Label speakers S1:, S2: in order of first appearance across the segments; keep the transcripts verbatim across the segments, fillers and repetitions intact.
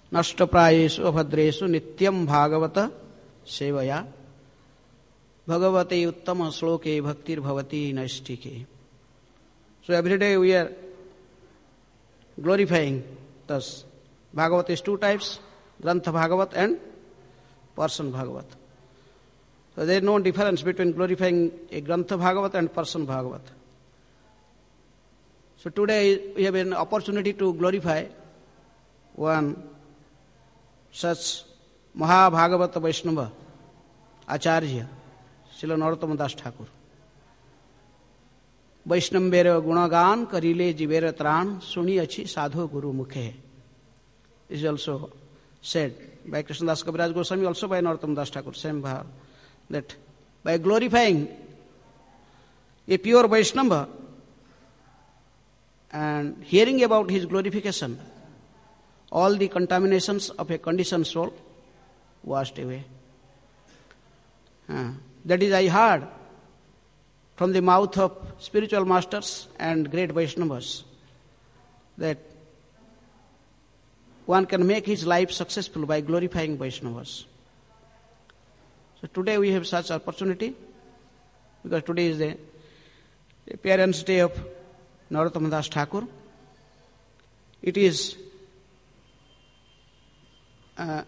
S1: Nashtaprayeshu abhadreshu nityam bhagavata sevaya bhagavate uttama sloke bhaktir bhavati naistike. So every day we are glorifying thus. Bhagavat is two types, Grantha Bhagavat and Person Bhagavat. So there is no difference between glorifying a Grantha Bhagavat and Person Bhagavat. So today we have an opportunity to glorify one such Mahabhagavata Vaishnava, Acharya, Srila Narottama Das Thakur. Vaishnambera gunagan karile jivera tran suni achi sadhu guru mukhe. This is also said by Krishnadas Kaviraj Goswami, also by Narottama Das Thakur, same bhav, that by glorifying a pure Vaishnava and hearing about his glorification, all the contaminations of a conditioned soul washed away. Uh, that is, I heard from the mouth of spiritual masters and great Vaishnavas that one can make his life successful by glorifying Vaishnavas. So today we have such opportunity, because today is the appearance day of Narottama Das Thakur. It is uh,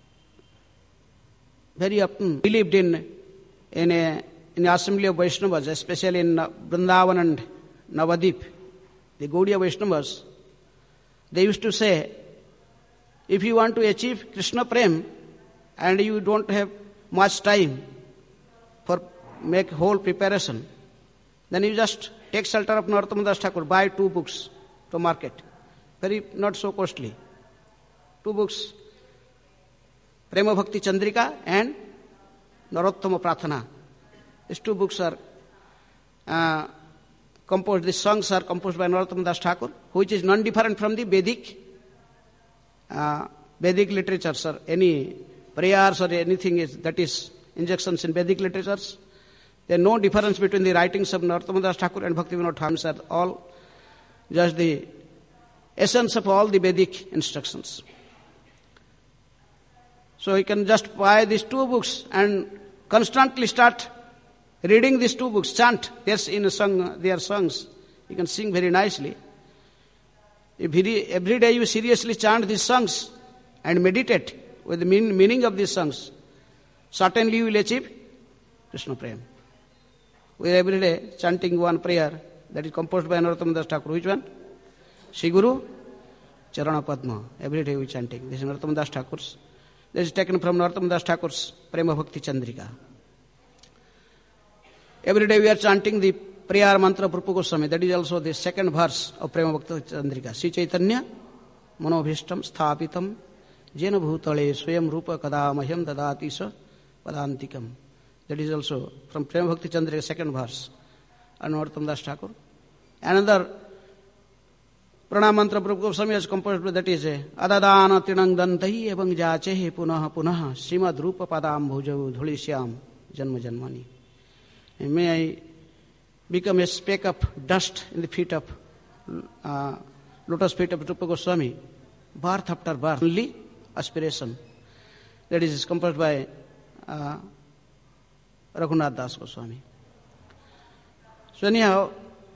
S1: very often believed in in a in the assembly of Vaishnavas, especially in Vrindavan and Navadip, the Gaudiya Vaishnavas. They used to say, if you want to achieve Krishna Prem and you don't have much time for make whole preparation, then you just take shelter of Narottama Das Thakur, buy two books to market, very not so costly. Two books, Prema Bhakti Chandrika and Narottama Prathana. These two books are uh, composed, these songs are composed by Narottama Das Thakur, which is non-different from the Vedic uh, Vedic literatures or any prayers or anything is, that is injections in Vedic literatures. There is no difference between the writings of Narottama Das Thakur and Bhaktivinoda Thakur, are all just the essence of all the Vedic instructions. So you can just buy these two books and constantly start reading these two books, chant. Yes, in a song, their songs, you can sing very nicely. If every day you seriously chant these songs and meditate with the mean, meaning of these songs, certainly you will achieve Krishna Prem. We are every day chanting one prayer that is composed by Narottama Das Thakur. Which one? Shri Guru Charana Padma. Every day we are chanting. This is Narottama Das Thakur's. This is taken from Narottama Das Thakur's Prema Bhakti Chandrika. Every day we are chanting the prayer mantra Prupa Goswami. That is also the second verse of Prema Bhakti Chandrika. Sri Chaitanya Manobhishtam Sthapitam Jena Bhutale Swayam Rupa Kadamahyam Dadati Sa Padantikam. That is also from Prema Bhakti Chandrika, second verse. And Narottama Das Thakur. Another pranam mantra Prupa Goswami has composed, that is Adadana Tinang Dantahi Evang Jachehe Punaha Punaha Srimad Rupa Padam Bhujau Dhulishyam Janma Janmani. And may I become a speck of dust in the feet of uh, lotus feet of Rupa Goswami, birth after birth, only aspiration. That is composed by uh, Raghunath Das Goswami. So anyhow,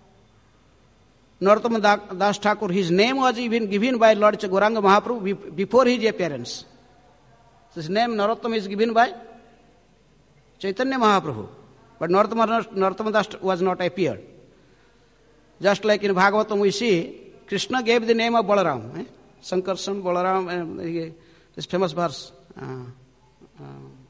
S1: Narottama Das Thakur, his name was even given by Lord Gauranga Mahaprabhu before his appearance. So his name Narottama is given by Chaitanya Mahaprabhu. But Narottama, Narottama Das was not appeared. Just like in Bhagavatam we see, Krishna gave the name of Balaram. Eh? Sankarsan, Balaram, uh, this famous verse. Uh, uh,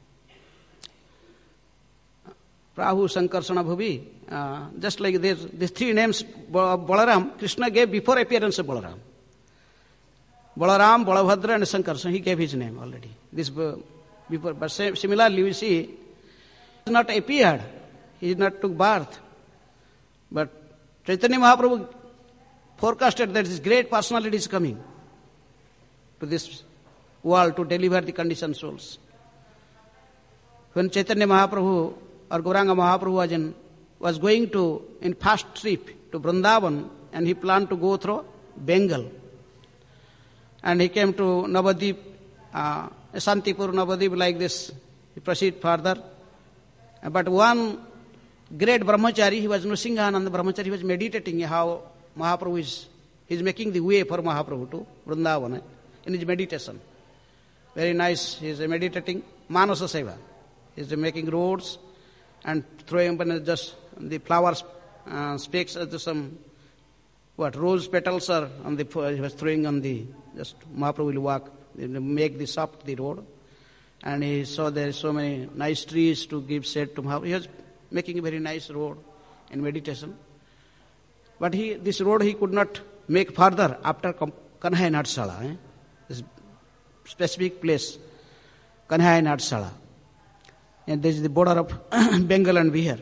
S1: Prahu Sankarsana Bhuvi. Uh, just like this, these three names of Balaram, Krishna gave before appearance of Balaram. Balaram, Balabhadra and Sankarsana, he gave his name already. This uh, before, but similarly we see, he has not appeared. He did not took birth. But Chaitanya Mahaprabhu forecasted that this great personality is coming to this world to deliver the conditioned souls. When Chaitanya Mahaprabhu or Gauranga Mahaprabhu was, in, was going to, in fast trip to Vrindavan, and he planned to go through Bengal. And he came to Navadip uh, Santipur, Navadip, like this. He proceed further. But one great brahmachari, he was Nrsingahananda brahmachari, he was meditating how Mahaprabhu is, he is making the way for Mahaprabhu to Vrindavana in his meditation. Very nice, he is meditating, Manasa Seva. He is making roads and throwing just the flowers, uh, sticks, uh, some, what, rose petals or on the, he was throwing on the, just Mahaprabhu will walk, make the soft the road. And he saw there are so many nice trees to give shade to Mahaprabhu. He was making a very nice road in meditation. But he, this road he could not make further after Kanhai Natsala, eh? This specific place, Kanhai Natsala. And this is the border of Bengal and Bihar.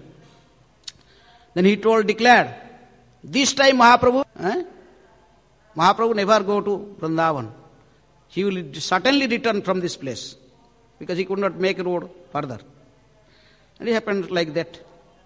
S1: Then he told, declared, this time Mahaprabhu, eh? Mahaprabhu never go to Vrindavan. He will certainly return from this place because he could not make a road further. And it happened like that.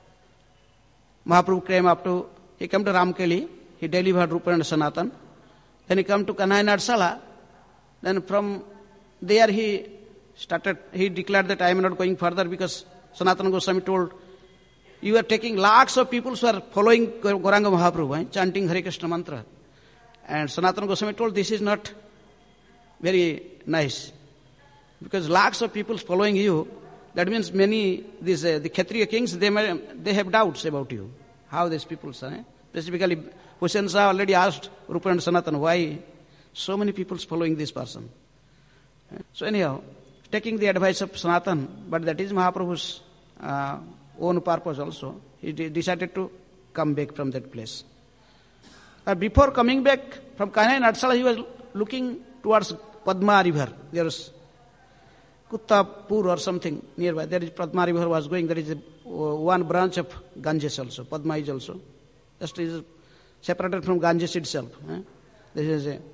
S1: Mahaprabhu came up to, he came to Ramkeli, he delivered Rupa and Sanatan. Then he came to Kanhai Natsala. Then from there he started, he declared that I am not going further because Sanatana Goswami told, you are taking lakhs of people who are following Gauranga Mahaprabhu, eh, chanting Hare Krishna mantra. And Sanatana Goswami told, this is not very nice. Because lakhs of people following you, that means many, these, uh, the Kshatriya kings, they may, they have doubts about you. How these people are. Eh? Specifically, Hussain Shah already asked Rupa and Sanatan, why so many people following this person? Eh? So anyhow, taking the advice of Sanatan, but that is Mahaprabhu's uh, own purpose also, he de- decided to come back from that place. Uh, before coming back from Kanhai Natsala, he was looking towards Padma river. There was Kuttapur or something nearby. There is Padma river was going. There is a, uh, one branch of Ganges also. Padma is also. Just is separated from Ganges itself. Eh? This is a.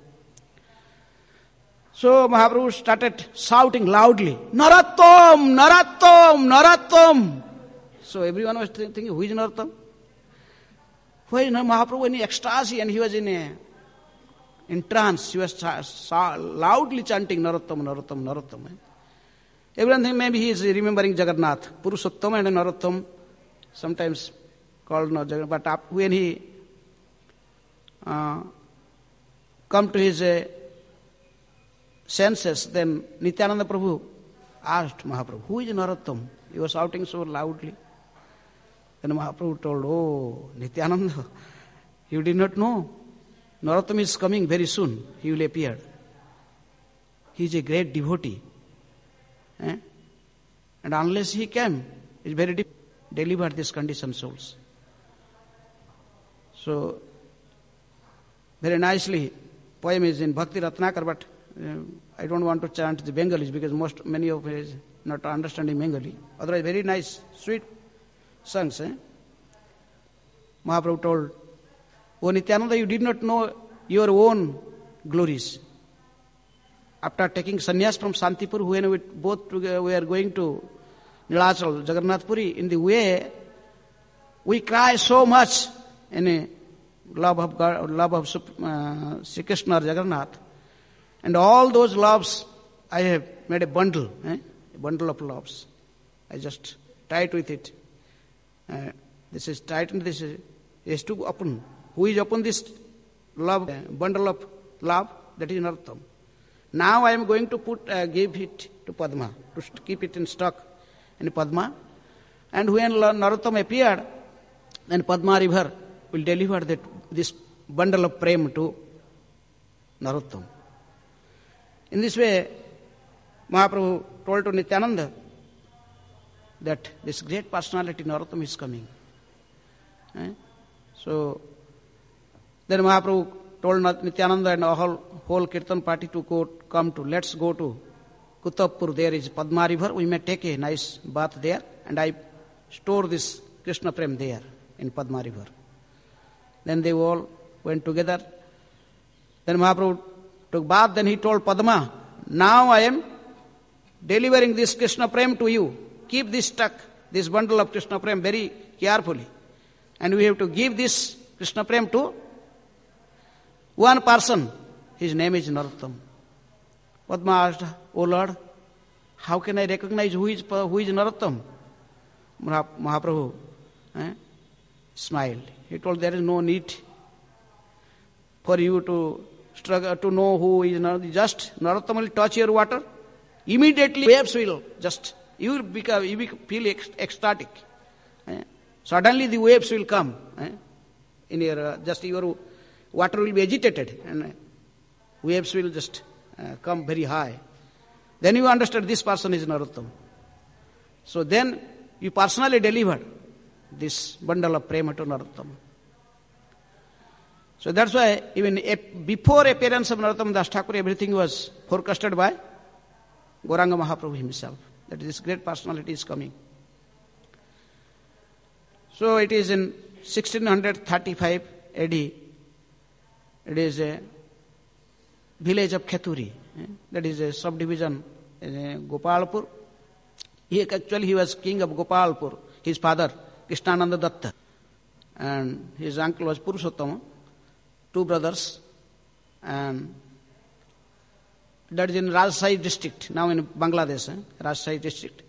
S1: So Mahaprabhu started shouting loudly, Narottam, Narottam, Narottam. So everyone was thinking, who is Narottam? Why is Mahaprabhu in ecstasy and he was in a in trance. He was sa- sa- loudly chanting Narottam, Narottam, Narottam. Eh? Everyone thinks maybe he is remembering Jagannath, Purushottam and Narottam, sometimes called not Jagannath. But up, when he uh, come to his uh, senses, then Nityananda Prabhu asked Mahaprabhu, who is Narottam? He was shouting so loudly. Then Mahaprabhu told, oh, Nityananda, you did not know. Narottam is coming very soon. He will appear. He is a great devotee. Eh? And unless he came, it's very difficult to deliver these conditioned souls. So, very nicely, poem is in Bhakti Ratnakar, but uh, I don't want to chant the Bengalis because most many of it is not understanding Bengali. Otherwise, very nice, sweet songs. Eh? Mahaprabhu told, O Nityananda, you did not know your own glories. After taking sannyas from Santipur, when we both we were going to Nilachal, Jagannath Puri, in the way, we cry so much in a love of God, love of uh, Sri Krishna or Jagannath. And all those loves, I have made a bundle, eh? a bundle of loves. I just tied with it. Uh, this is tightened, this is, is to open. Who is upon this love, uh, bundle of love? That is Narottam. Now I am going to put, uh, give it to Padma, to st- keep it in stock in Padma. And when Narottam appeared, then Padma river will deliver that, this bundle of prem to Narottam. In this way, Mahaprabhu told to Nityananda that this great personality Narottam is coming. Eh? So, then Mahaprabhu told Nityananda and the whole, whole Kirtan party to go, come to, let's go to Kuttapur. There is Padma river. We may take a nice bath there, and I store this Krishna Prem there in Padma river. Then they all went together. Then Mahaprabhu took bath. Then he told Padma, now I am delivering this Krishna Prem to you. Keep this stuck, this bundle of Krishna Prem very carefully. And we have to give this Krishna Prem to one person. His name is Narottam. Padma asked, "O Lord, how can I recognize who is, who is Narottam?" Mahaprabhu eh, smiled. He told, "There is no need for you to struggle to know who is Narottam. Just Narottam will touch your water. Immediately waves will just, you will become, you will feel ecstatic. Eh? Suddenly the waves will come. Eh? In your, uh, just your water will be agitated and uh, waves will just uh, come very high. Then you understand this person is Narottam. So then you personally delivered this bundle of prema to Narottam. So that's why even before appearance of Narottam Das Thakur, everything was forecasted by Gauranga Mahaprabhu himself, that this great personality is coming. So it is in sixteen thirty-five A D, it is a village of Kheturi, eh? That is a subdivision in Gopalpur. He actually he was king of Gopalpur, his father Krishnananda Datta, and his uncle was Purushottama, two brothers, and that is in Rajshahi district, now in Bangladesh, eh? Rajshahi district.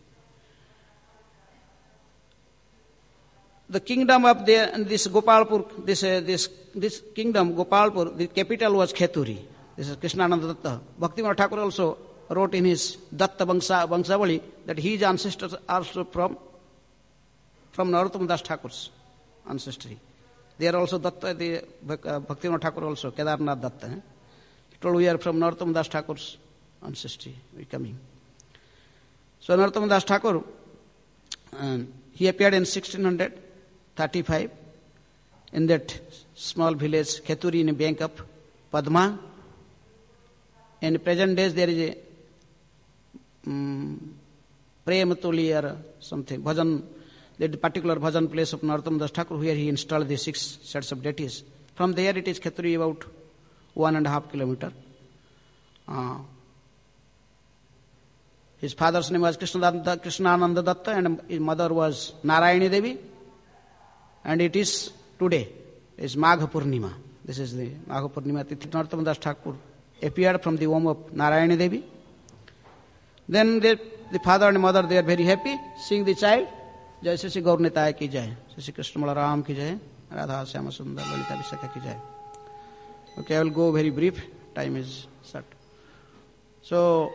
S1: The kingdom of the, this Gopalpur, this, uh, this, this kingdom, Gopalpur, the capital was Kheturi. This is Krishnananda Datta. Bhaktivinoda Thakur also wrote in his Datta Bangsa, Bangsavali that his ancestors are also from, from Narottam Das Thakur's ancestry. They are also Datta, the uh, Bhaktivinoda Thakur also, Kedarnath Datta. Eh? He told we are from Narottam Das Thakur's ancestry, we coming. So Narottam Das Thakur, uh, he appeared in sixteen thirty-five in that small village, Kheturi, in a bank of Padma. In present days there is a um, Prematuli or something, bhajan, that particular bhajan place of Narottam Das Thakur, where he installed the six sets of deities. From there it is Kheturi about one and a half kilometer. Uh, his father's name was Krishnananda, Krishnananda Datta and his mother was Narayani Devi. And it is today, it is Magha Purnima. This is the Magha Purnima. Narottam Das Thakur appeared from the womb of Narayani Devi. Then they, the father and mother, they are very happy seeing the child. Jai Shri Gaur Nitaya ki jai, Shri Krishna Balaram ki jai, Radha Syama Sundar Lalita Vishakha ki jai. Okay, I will go very brief. Time is short. So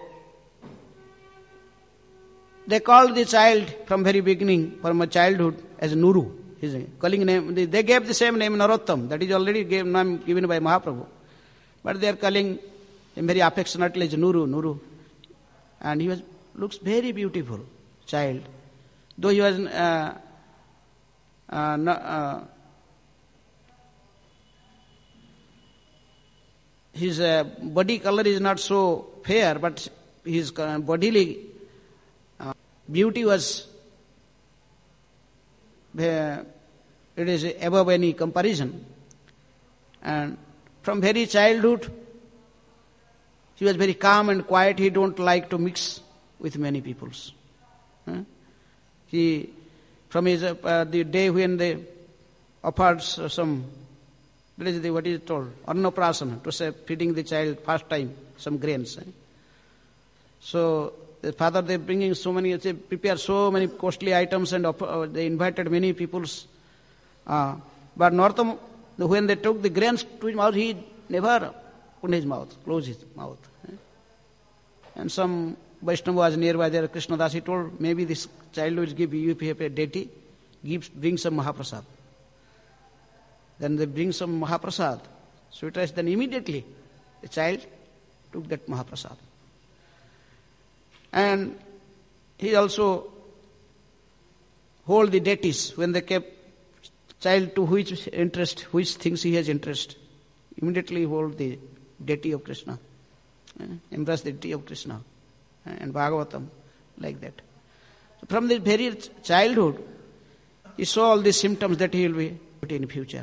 S1: they called the child from very beginning, from a childhood, as Nuru. His calling name, they gave the same name Narottam, that is already gave, name given by Mahaprabhu. But they are calling him very affectionately as Nuru, Nuru. And he was looks very beautiful child. Though he was uh, uh, no, uh, his uh, body color is not so fair, but his uh, bodily uh, beauty was uh, it is above any comparison. And from very childhood, he was very calm and quiet. He don't like to mix with many peoples. Huh? He, from his uh, the day when they offered some, what is, the, what is it called? Annaprasana, to say feeding the child first time some grains. Eh? So the father, they bringing so many, they prepare so many costly items and uh, they invited many peoples. Uh, but Narottam, when they took the grains to his mouth, he never opened his mouth, closed his mouth. Eh? And some Vaishnava was nearby there, Krishnadas, he told, maybe this child will give you, if you have a deity, give, bring some Mahaprasad. Then they bring some Mahaprasad, sweet rice, then immediately the child took that Mahaprasad. And he also hold the deities when they kept child to which interest, which things he has interest. Immediately hold the deity of Krishna, eh? Embrace the deity of Krishna, eh? And Bhagavatam, like that. So from the very childhood, he saw all these symptoms that he will be in future.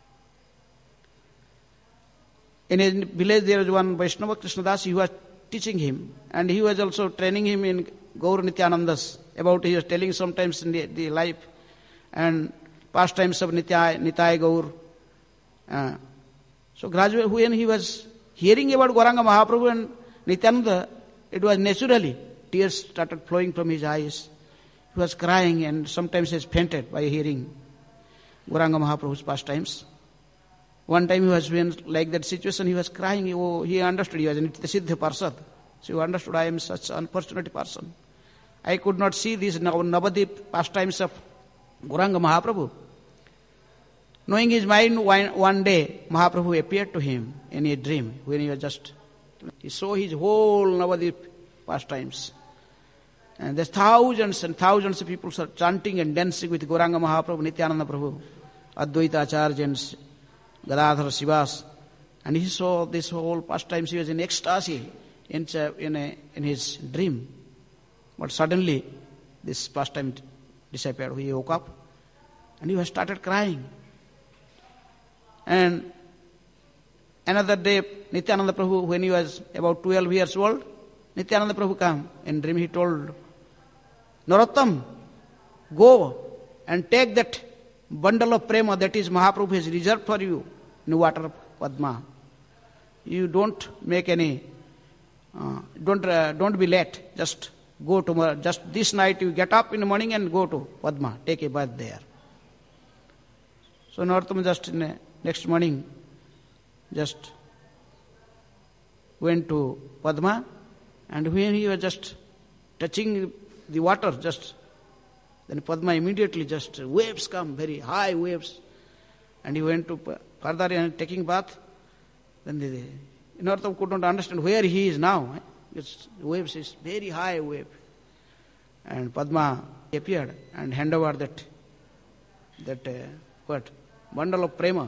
S1: In a village there was one Vaishnava, Krishnadas, he was teaching him, and he was also training him in Gaur Nityanandas, about he was telling sometimes in the, the life and pastimes of Nityai, Nitai Gaur. Uh, so gradually when he was hearing about Gauranga Mahaprabhu and Nityananda, it was naturally, tears started flowing from his eyes. He was crying and sometimes he has fainted by hearing Gauranga Mahaprabhu's pastimes. One time he was in like that situation, he was crying. He, oh, he understood, he was a Nityasiddha Parsad. So he understood, I am such an unfortunate person. I could not see these Navadip pastimes of Gauranga Mahaprabhu. Knowing his mind, one day Mahaprabhu appeared to him in a dream when he was just, he saw his whole Navadip pastimes. And there's thousands and thousands of people are chanting and dancing with Gauranga Mahaprabhu, Nityananda Prabhu, Advaita Acharya and Gadadhar Sivas. And he saw this whole pastimes. He was in ecstasy in, in, a, in his dream. But suddenly this pastime disappeared. He woke up and he started crying. And another day, Nityananda Prabhu, when he was about twelve years old, Nityananda Prabhu came. In dream he told, Narottam, go and take that bundle of prema that is Mahaprabhu has reserved for you in water of Padma. You don't make any, uh, don't uh, don't be late. Just go to, just this night you get up in the morning and go to Padma, take a bath there. So Narottam just in the next morning just went to Padma, and when he was just touching the water, just then Padma immediately just waves come, very high waves, and he went to further and taking bath. Then the Narottam could not understand where he is now. Because waves is very high wave, and Padma appeared and handed over that that uh, what bundle of prema.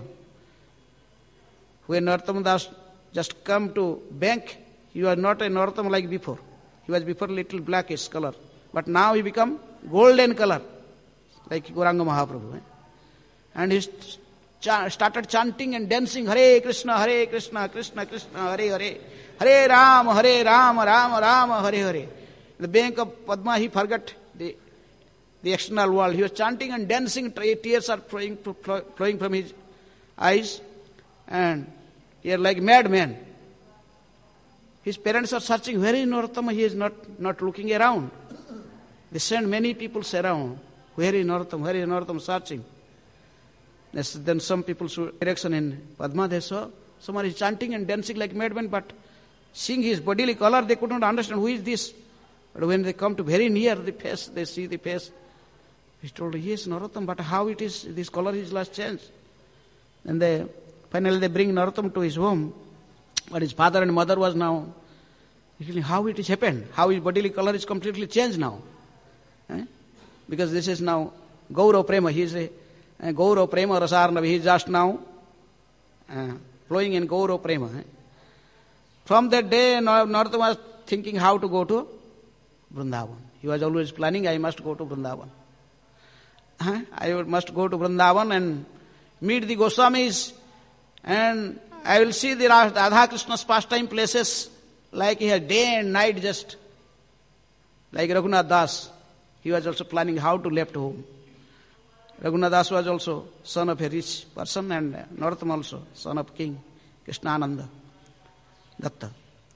S1: When Narottam Das just come to bank, he was not a Narottam like before. He was before little blackish color. But now he become golden color, like Gauranga Mahaprabhu. Eh? And he ch- started chanting and dancing, Hare Krishna, Hare Krishna, Krishna Krishna, Hare Hare, Hare Ram, Hare Ram, Ram Ram, Hare Hare. The bank of Padma, he forgot the, the external world. He was chanting and dancing, tears are flowing, flowing from his eyes. And he is like madman. His parents are searching, where is Narottama? He is not, not looking around. They send many people around. Where is Narottama? Where is Narottama? Searching. Yes, then some people saw direction in Padma, they saw someone is chanting and dancing like madman, but seeing his bodily color, they could not understand who is this. But when they come to very near the face, they see the face. He told, yes, Narottama, but how it is, this color is last changed. And they finally they bring Narottama to his home, but his father and mother was now, how it has happened, how his bodily color is completely changed now. Eh? Because this is now Gaurav Prema, he is a, a Gaurav Prema Rasarnavi, he is just now uh, flowing in Gaurav Prema. Eh? From that day, Narottama was thinking how to go to Vrindavan. He was always planning, I must go to Vrindavan. Uh, I must go to Vrindavan and meet the Goswamis, and I will see the Radha Krishna's pastime places like he had day and night just like Raghunath Das. He was also planning how to left home. Raghunath Das was also son of a rich person, and Narottama also son of King Krishnananda Datta.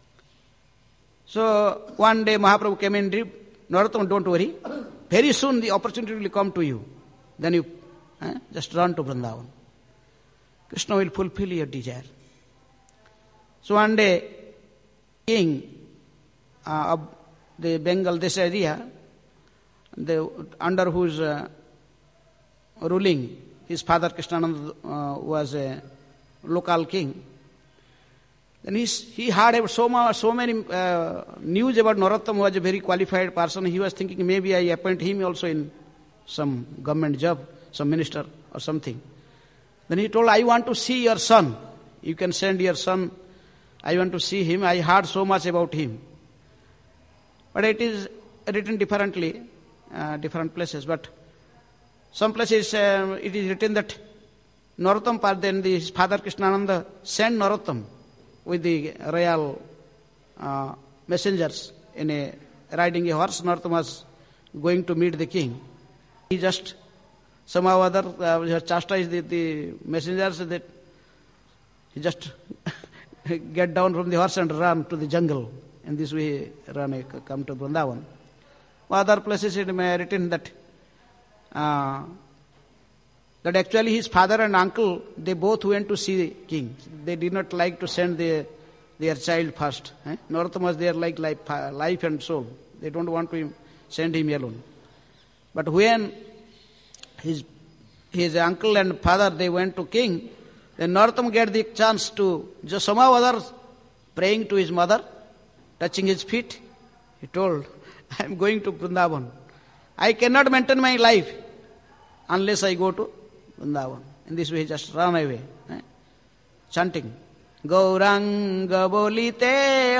S1: So one day Mahaprabhu came in dream, Narottama, don't worry, very soon the opportunity will come to you. Then you eh, just run to Vrindavan. Krishna will fulfill your desire. So one day, king uh, of the Bengal, this area, the, under whose uh, ruling his father Krishnananda uh, was a local king, then he heard so, much, so many uh, news about Narottama was a very qualified person. He was thinking maybe I appoint him also in some government job, some minister or something. Then he told, I want to see your son. You can send your son. I want to see him. I heard so much about him. But it is written differently, uh, different places. But some places uh, it is written that Narottam, then the, his father Krishnananda sent Narottam with the royal uh, messengers in a riding a horse. Narottam was going to meet the king. He just somehow or other uh, chastised the, the messengers that he just get down from the horse and run to the jungle. In this way he ran, come to Vrindavan. Other places it may have written that uh, that actually his father and uncle, they both went to see the king. They did not like to send their, their child first. Eh? Narottam they are like life, life and soul. They don't want to send him alone. But when his his uncle and father, they went to king, then Narottam get the chance to just somehow other praying to his mother, touching his feet. He told, I am going to Vrindavan. I cannot maintain my life unless I go to Vrindavan. In this way he just ran away, eh? Chanting, Gauranga bolite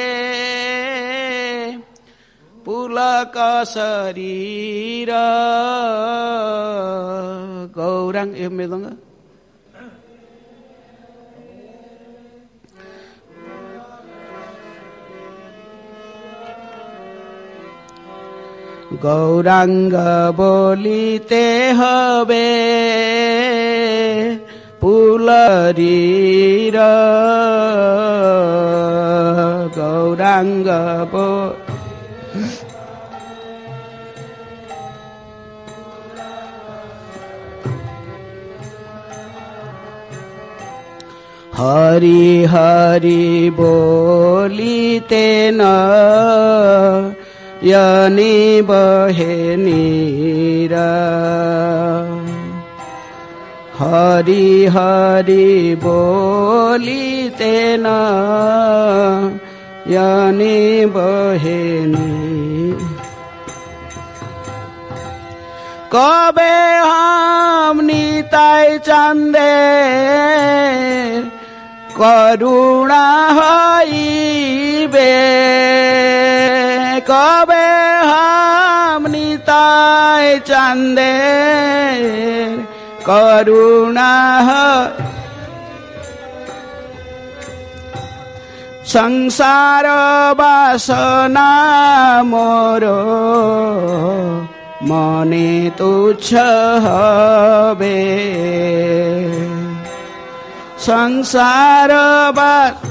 S1: habe pulaka sarira. Gaurang, you may know. Gauranga bolite habe pularira. Gauranga bo Hari Hari bolite na Yani bahe nira. Hari Hari bolite na Yani bahe nira. Kabe ham nitai chande Karuna haibe. Kabe ham nitai chande Karuna haibe. Sangsara vasana moro mane tuchha habe. Sangsara vasana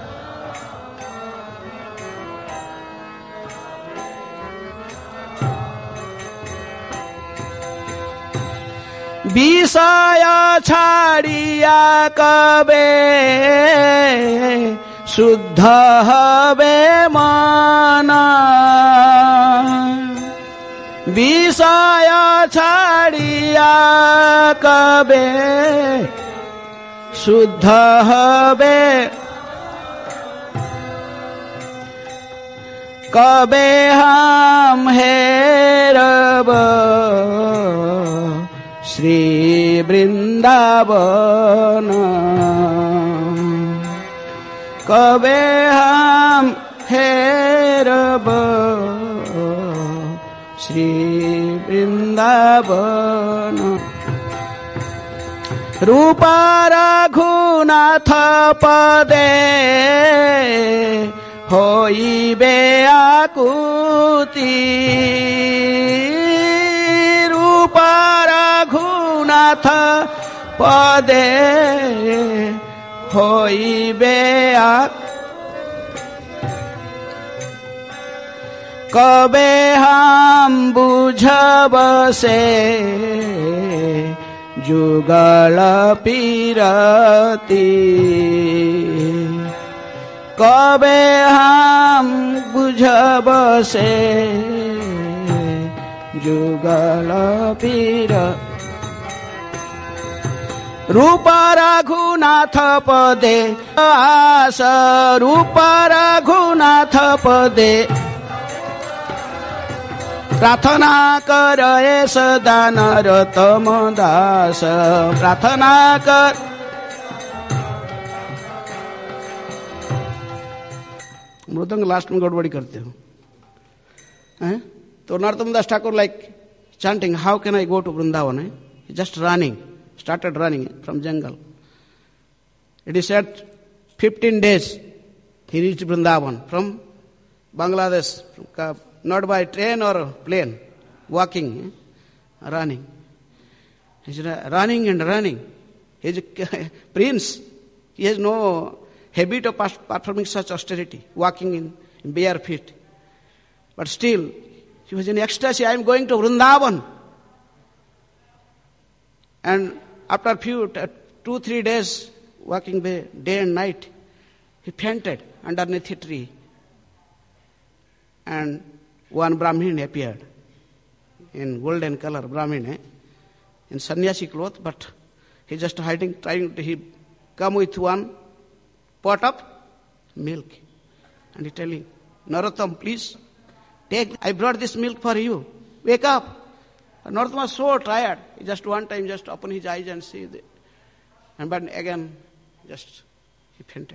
S1: বিষয় ছাড়িয়া কবে শুদ্ধ হবে মন। বিষয় ছাড়িয়া কবে শুদ্ধ হবে কবে হাম হেরব শ্রী বৃন্দাবন। কবে হাম হেরব শ্রী বৃন্দাবন। রূপ রঘুনাথ পদে হইবে আকুতি। রূপ রঘুনাথ পদে হইবে আকুতি। কবে হাম বুঝব সে যুগল পিরতি। কবে হাম বুঝব সে যুগল পিরতি। রূপ রঘুনাথ পদে আস। রূপ রঘুনাথ পদে প্রার্থনা করে সদা নরোত্তম দাস। প্রার্থনা কর मृदंग लास्ट में गड़बड़ी करते हो हैं? तो Narottam Das Thakur like chanting, how can I go to Vrindavan? Eh? Just running, started running from jungle. It is said fifteen days he reached Vrindavan from Bangladesh, not by train or plane, walking, eh? running. He's running and running. He's a prince. He has no habit of performing such austerity, walking in, in bare feet. But still, he was in ecstasy. I am going to Vrindavan. And after a few, two, three days, walking the day and night, he fainted underneath a tree. And one Brahmin appeared in golden color, Brahmin, eh? in sannyasi cloth, but he just hiding, trying to, he come with one pot of milk. And he telling, Narottam, please, take, I brought this milk for you. Wake up. And Narottam was so tired. He just one time just open his eyes and see it. And but again, just he fainted.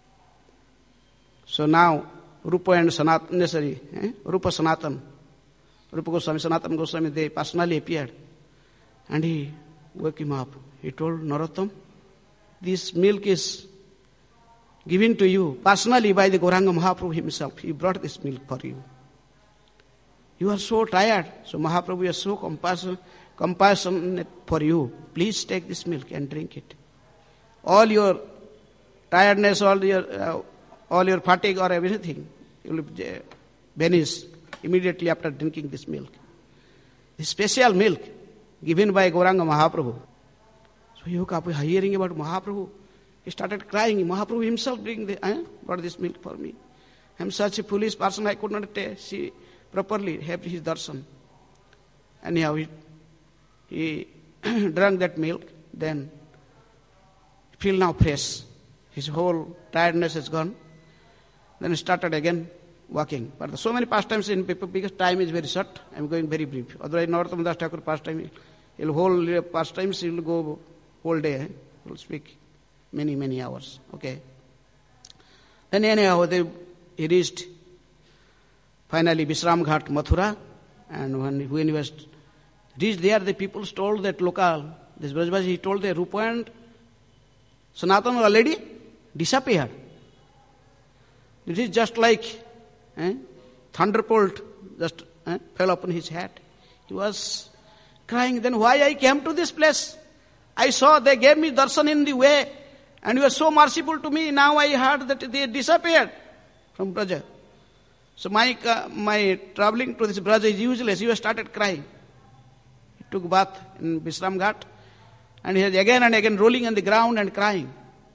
S1: So now, Rupa and Sanatan, necessary, eh? Rupa Sanatan, Rupa Goswami, Sanatan Goswami, they personally appeared. And he woke him up. He told Narottam, this milk is given to you personally by the Gauranga Mahaprabhu himself. He brought this milk for you. You are so tired. So Mahaprabhu is so compassionate, compassionate for you. Please take this milk and drink it. All your tiredness, all your uh, all your fatigue or everything will vanish immediately after drinking this milk. This special milk given by Gauranga Mahaprabhu. So he woke up hearing about Mahaprabhu. He started crying. Mahaprabhu himself bring the, eh, brought this milk for me. I am such a foolish person, I could not see properly have his darshan. Anyhow, he, he drank that milk, then feel now fresh. His whole tiredness is gone. Then he started again walking. But so many pastimes in people, because time is very short, I am going very brief. Otherwise, Narottam Das Thakur pastime, he'll whole pastimes, he'll go whole day, eh? He'll speak many, many hours. Okay. Then anyhow, they, he reached finally Vishram Ghat, Mathura, and when, when he was reached there, the people told that local, this Brajbaji, he told the Rupa and Sanatan already disappeared. It is just like eh, thunderbolt just eh, fell upon his head. He was crying, then why I came to this place? I saw they gave me darshan in the way, and you were so merciful to me. Now I heard that they disappeared from Braja. So my uh, my traveling to this Braja is useless. He started crying. He took bath in Vishram Ghat, and he was again and again rolling on the ground and crying.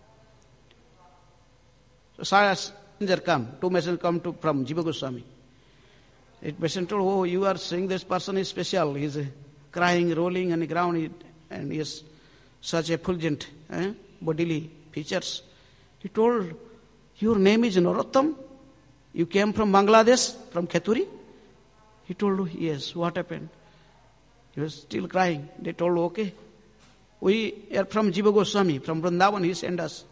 S1: So messenger come, two messengers come to, from Jiva Goswami. It messenger told, oh, you are saying this person is special. He is uh, crying, rolling on the ground, he, and he has such effulgent eh, bodily features. He told, your name is Narottam? You came from Bangladesh, from Kheturi? He told, yes. What happened? He was still crying. They told, okay. We are from Jiva Goswami, from Vrindavan, he sent us.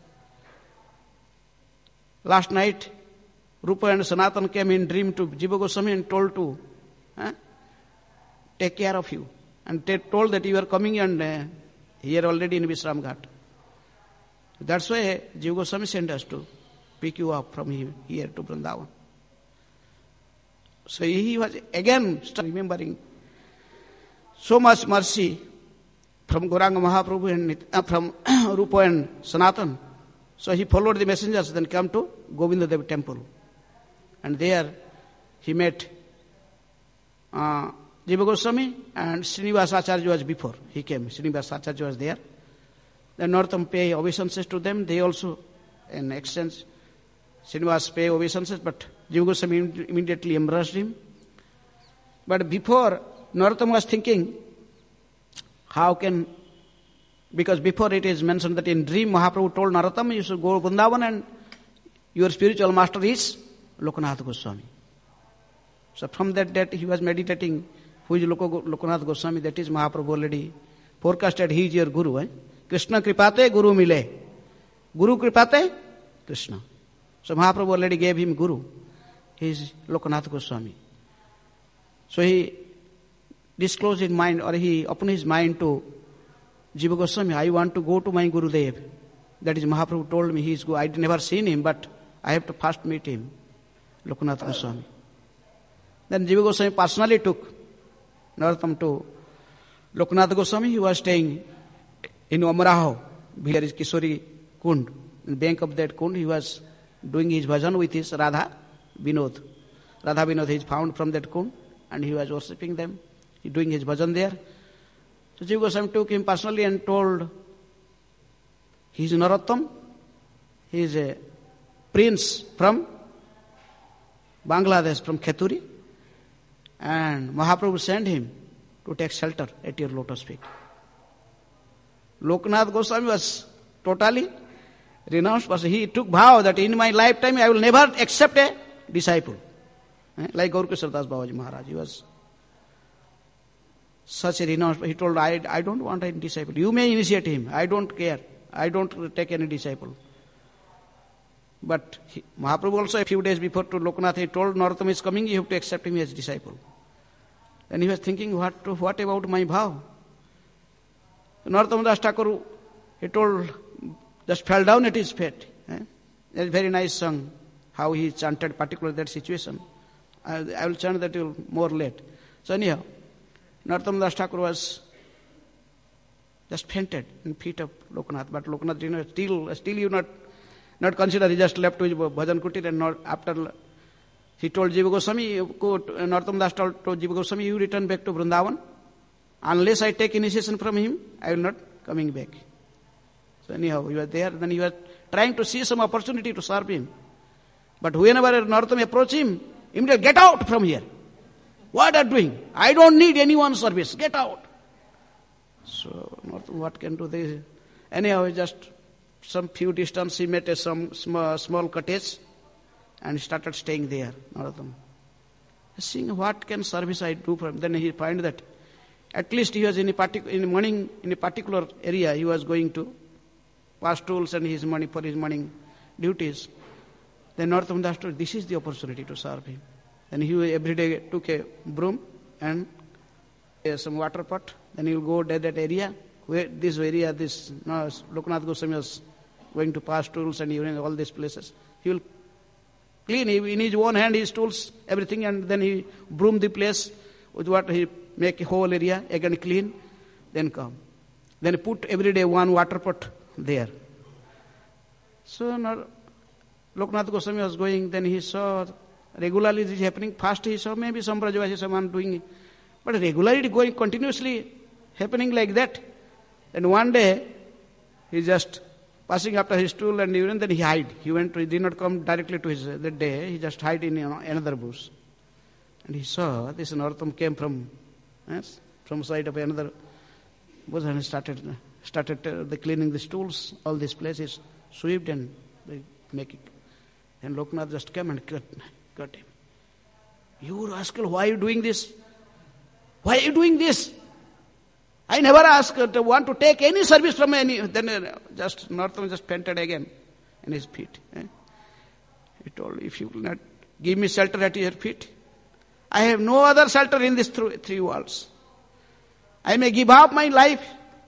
S1: Last night, Rupa and Sanatan came in dream to Jiva Goswami and told to eh, take care of you. And they told that you are coming and uh, here already in Vishram Ghat. That's why Jiva Goswami sent us to pick you up from here to Vrindavan. So he was again remembering so much mercy from Gauranga Mahaprabhu and uh, from Rupa and Sanatan. So he followed the messengers, then come to Govinda Dev temple. And there he met uh, Jiva Goswami and Srinivas Acharya was before he came. Srinivas Acharya was there. Then Narottam pay obeisances to them. They also, in exchange, Srinivas pay obeisances, but Jiva Goswami immediately embraced him. But before, Narottam was thinking, how can, because before it is mentioned that in dream Mahaprabhu told Narottam, you should go to Vrindavan and your spiritual master is Lokanath Goswami. So from that date he was meditating, who is Lokanath Goswami, that is Mahaprabhu already forecasted, he is your Guru. Eh? Krishna Kripate Guru Mile. Guru Kripate Krishna. So Mahaprabhu already gave him Guru. He is Lokanath Goswami. So he disclosed his mind, or he opened his mind to Jiva Goswami. I want to go to my Gurudev. That is Mahaprabhu told me he is good. I never seen him, but I have to first meet him, Lokanath Goswami. Then Jiva Goswami personally took Narottam to Lokanath Goswami. He was staying in Amaraho. There is Kishori Kund. In the bank of that Kund, he was doing his bhajan with his Radha, Vinod. Radha Vinod, he is found from that kund, and he was worshipping them, he doing his bhajan there. So Jiva Goswami took him personally and told, he is Narottam, he is a prince from Bangladesh, from Kheturi, and Mahaprabhu sent him to take shelter at your lotus feet. Loknath Goswami was totally renounced person. He took vow that in my lifetime I will never accept a disciple. Eh? Like Gaurkishore Das Babaji Maharaj. He was such a renounced. He told, I, I don't want a disciple. You may initiate him. I don't care. I don't take any disciple. But he, Mahaprabhu also a few days before to Loknath, he told Narottam is coming, you have to accept him as disciple. Then he was thinking, what, to, what about my vow? Narottam Das Thakur, he told, just fell down at his feet. Eh? A very nice song, how he chanted particularly that situation. I, I will chant that more late. So anyhow, Narottam Das Thakur was just fainted in feet of Loknath. But Loknath, you know, still, still you not, not consider, he just left to his bhajan kutir, and not after he told Jiva Goswami, Narottam Das told, told Jiva Goswami, you return back to Vrindavan. Unless I take initiation from him, I will not coming back. So anyhow, he was there, then he was trying to see some opportunity to serve him. But whenever Narottam approached him, immediately, get out from here. What are you doing? I don't need anyone's service. Get out. So Narottam, what can do this? Anyhow, he just some few distance, he met a some small, small cottage and he started staying there. Narottam, seeing what can service I do for him. Then he find that at least he was in a particular in the morning in a particular area. He was going to pass tools and his money for his morning duties. Then Narottam Das told, this is the opportunity to serve him. Then he every day took a broom and uh, some water pot. Then he will go to that area where this area this no, Loknath Goswami was going to pass tools and even all these places. He will clean in his own hand his tools, everything, and then he broom the place with what he make a whole area again clean, then come. Then put every day one water pot there. So now, Loknath Goswami was going, then he saw regularly this is happening. First he saw maybe some Brajavasi someone doing it. But regularly going continuously happening like that. And one day he just passing after his stool and even then he hide. He went to, he did not come directly to his that day, he just hide in you know, another bush. And he saw this Narottam came from yes, from side of another bush and started started uh, the cleaning the stools, all these places swept and they make it. And Loknath just came and cut, cut him. You rascal, why are you doing this? Why are you doing this? I never asked to want to take any service from any. Then uh, just Narottam just fainted again in his feet. Eh? He told, if you will not give me shelter at your feet, I have no other shelter in these three walls. I may give up my life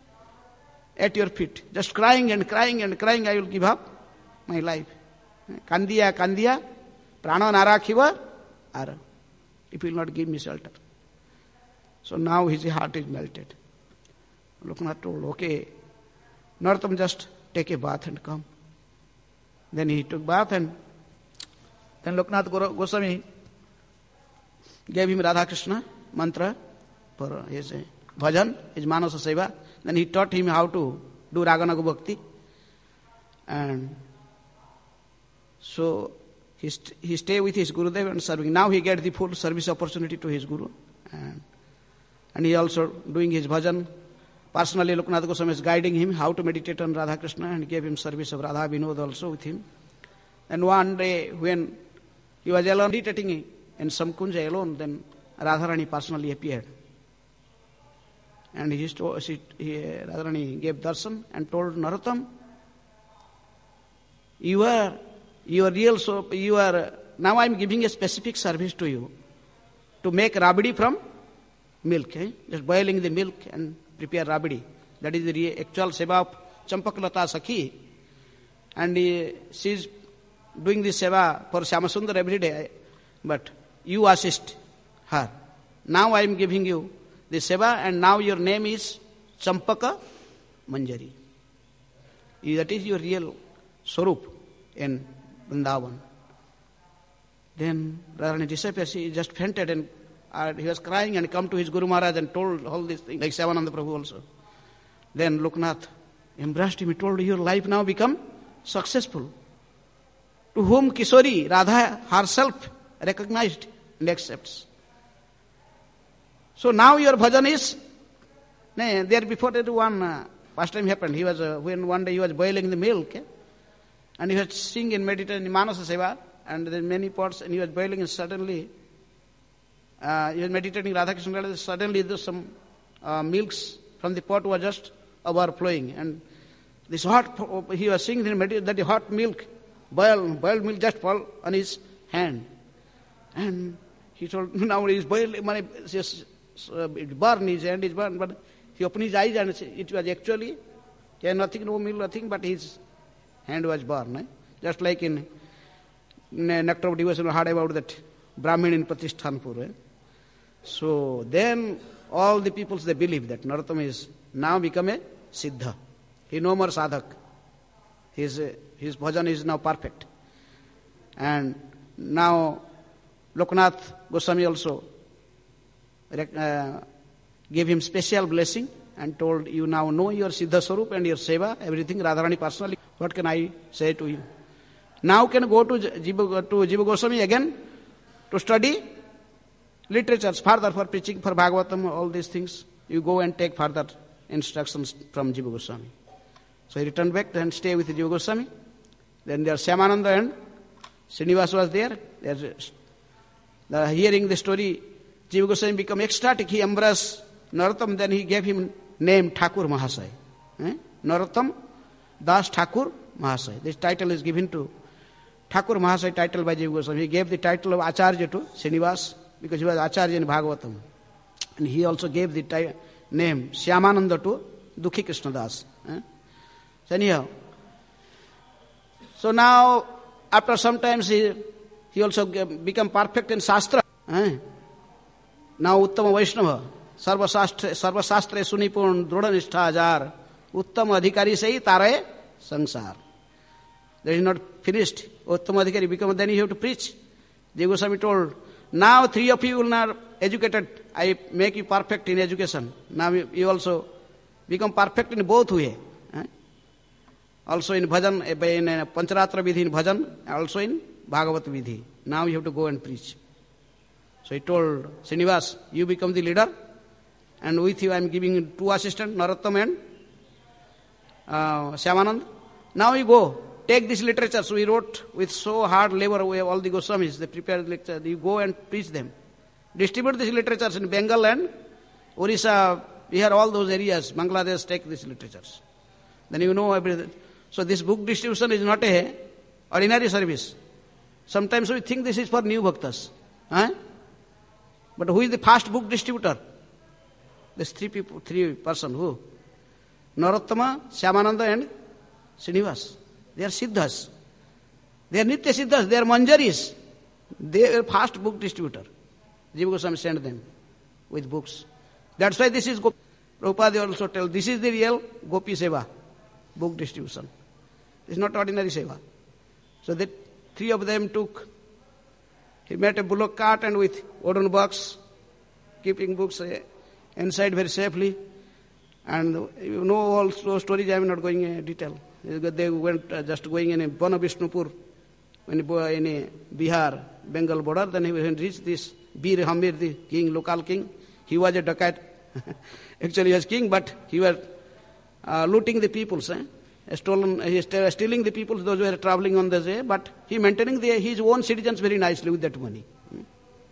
S1: at your feet. Just crying and crying and crying, I will give up my life. Kandiya, kandiya, prana narakhiva, ara. If you will not give me shelter. So now his heart is melted. Loknath told, okay, Narottam just take a bath and come. Then he took bath and then Loknath Goswami gave him Radha Krishna mantra for his bhajan, his manasa seva. Then he taught him how to do Raganaga Bhakti. And so he, st- he stayed with his Gurudev and serving. Now he get the full service opportunity to his Guru. And, and he also doing his bhajan. Personally, Loknath Goswami is guiding him how to meditate on Radha Krishna and gave him service of Radha Vinod also with him. And one day when he was alone meditating in some kunja alone, then Radharani personally appeared. And he, to, she, he, Radharani gave darshan and told Narottam, you are, you are real, so you are, now I am giving a specific service to you to make rabdi from milk, eh? Just boiling the milk and prepare rabdi. That is the actual seva of Champaklata Sakhi. And he, she is doing this seva for Shyamasundar every day. But you assist her. Now I am giving you the seva and now your name is Champaka Manjari. That is your real Swarup in Vrindavan. Then Radharani disappears. He just fainted and uh, he was crying and come to his Guru Maharaj and told all these things, like Sivananda Prabhu also. Then Loknath embraced him. He told, your life now become successful. To whom Kishori, Radha herself recognized and accepts. So now your bhajan is, no, there before that one uh, past time happened. He was, uh, when one day he was boiling the milk, eh? And he was singing and meditating in Manasa Seva, and there many pots, and he was boiling, and suddenly, uh, he was meditating Radha Krishna, suddenly there some uh, milks from the pot were just overflowing, and this hot, he was singing and meditating that the hot milk, boiled, boiled milk just fell on his hand. And he told, now he is boiled, just uh, it burned, his hand is burned, but he opened his eyes and it was actually, he had nothing, no milk, nothing, but his hand was burned. Eh? Just like in, in Nectar of Devotion, we heard about that Brahmin in Pratisthanpur. Eh? So then all the peoples, they believe that Narottama is now become a Siddha. He no more sadhak. His, uh, his bhajan is now perfect. And now Loknath Goswami also uh, gave him special blessing and told, you now know your Siddha Swarup and your Seva, everything, Radharani personally. What can I say to you? Now can go to Jiva, to Jiva Goswami again to study literatures further for preaching, for Bhagavatam, all these things. You go and take further instructions from Jiva Goswami. So he returned back and stay with Jiva Goswami. Then there Shyamananda and Srinivas was there. They're hearing the story, Jiva Goswami became ecstatic. He embraced Narottam, then he gave him name Thakur Mahasaya. Eh? Narottam Das Thakur Mahasaya. This title is given to Thakur Mahasaya, title by Jiva Goswami. He gave the title of Acharya to Srinivas because he was Acharya in Bhagavatam. And he also gave the ti- name Shyamananda to Dukhi Krishnadas. Eh? So anyhow, so now after some times he, he also become perfect in Shastra. Eh? Now Uttama Vaishnava, Sarva Shastra, Sarva Shastra Sunipurn, Drudha Nishtha Ajar, Uttama Adhikari Sai Taraye Sansar. That is not finished. Uttama Adhikari become, then you have to preach. Jiva Goswami told, now three of you will not educated, I make you perfect in education. Now you also become perfect in both ways. Eh? Also in bhajan, in Pancharatra Vidhi in bhajan, also in Bhagavat Vidhi. Now you have to go and preach. So he told Srinivas, you become the leader, and with you I am giving two assistants, Narottam and uh, Shyamanand. Now you go, take this literature. So we wrote with so hard labor, we have all the Goswamis, they prepared lecture. You go and preach them. Distribute these literatures in Bengal and Orissa, Bihar, all those areas, Bangladesh, take these literatures. Then you know everything. So this book distribution is not a ordinary service. Sometimes we think this is for new bhaktas. Huh? But who is the first book distributor? There's three people, three person. Who? Narottama, Shyamananda and Srinivas. They are Siddhas. They are Nitya Siddhas. They are Manjaris. They are first book distributor. Jiva Goswami sent them with books. That's why this is Gopi. Prabhupada also tell, this is the real Gopi Seva, book distribution. It's not ordinary Seva. So the three of them took, he met a bullock cart and with wooden box, keeping books uh, inside very safely. And you know all those stories, I am not going in detail. They went uh, just going in a Bana Vishnupur, in, in a Bihar, Bengal border. Then he reached this Bir Hamir, the king, local king. He was a dacoit. Actually he was king, but he was uh, looting the peoples. Eh? Stolen, he was stealing the peoples, those who were traveling on the way, but he maintaining the, his own citizens very nicely with that money. Hmm.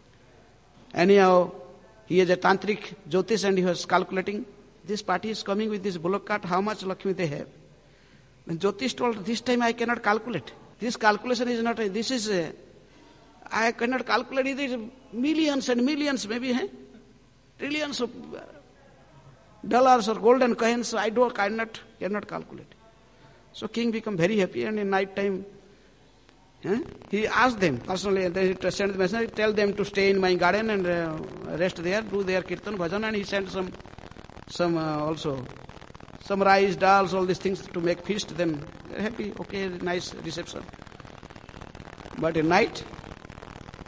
S1: Anyhow, he is a tantric Jyotish and he was calculating, this party is coming with this bullock cart, how much Lakshmi they have. And Jyotish told, this time I cannot calculate. This calculation is not, a, this is, a, I cannot calculate, it is millions and millions maybe, eh? Trillions of dollars or golden coins, I do, cannot, cannot calculate. So king become very happy, and in night time, eh, he asked them personally, and they sent the messenger, tell them to stay in my garden and uh, rest there, do their kirtan, bhajan, and he sent some, some uh, also, some rice, dals, all these things to make feast. Then they're happy, okay, nice reception. But at night,